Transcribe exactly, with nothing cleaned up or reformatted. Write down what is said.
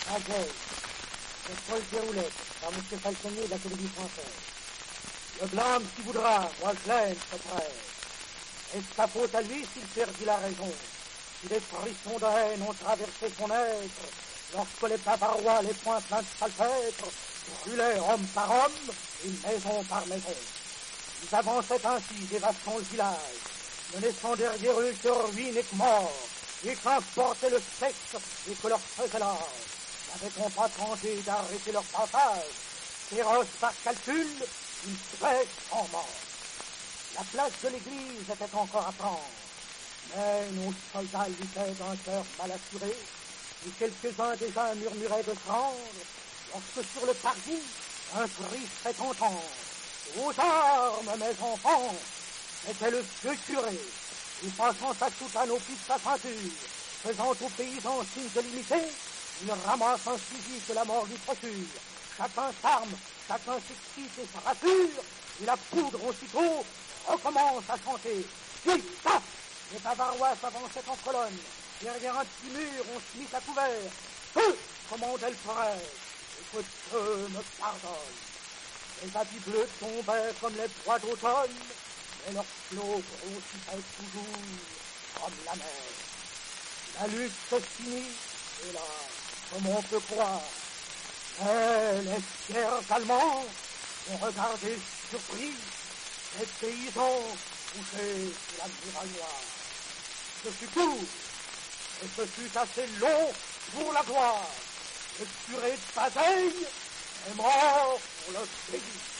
La guerre, c'est Paul Déroulette, par M. Falconier de la Télévision française. Le blâme qui voudra, moi je l'aime, ce frère. Est-ce sa faute à lui s'il perdit la raison? Si des frissons de haine ont traversé son être, lorsque les Bavarois, les poings pleins de salpêtre, brûlaient homme par homme et maison par maison. Ils avançaient ainsi, dévastant le village, ne laissant derrière eux que ruines et que mort, et qu'importait le sexe et que leur faisait l'âge. N'avait-on pas tenté d'arrêter leur passage? Féroces par calcul, ils tuaient sans mort. La place de l'église était encore à prendre, mais nos soldats luttaient d'un cœur mal assuré, et quelques-uns déjà murmuraient de se rendre, lorsque sur le parvis, un cri se fait entendre. Aux armes, mes enfants! C'était le vieux curé, et passant sa soutane au pied de sa ceinture, faisant aux paysans signe de l'imiter, il ramasse un fusil que la mort lui procure. Chacun s'arme, chacun s'excite et se rassure, et la poudre aussitôt recommence à chanter. Puis, paf! Les Bavarois s'avançaient en colonne. Derrière un petit mur, on se mit à couvert. Feu! Commandait le frère, et que Dieu me pardonne. Les habits bleus tombaient comme les bois d'automne, mais leur flot grossissait toujours comme la mer. La lutte se finit, et là, comme on peut croire, mais les fiers Allemands ont regardé surpris les paysans couchés sous la muraille noire. Ce fut court, et ce fut assez long pour la gloire. Le curé de Bazeille est mort pour le pays.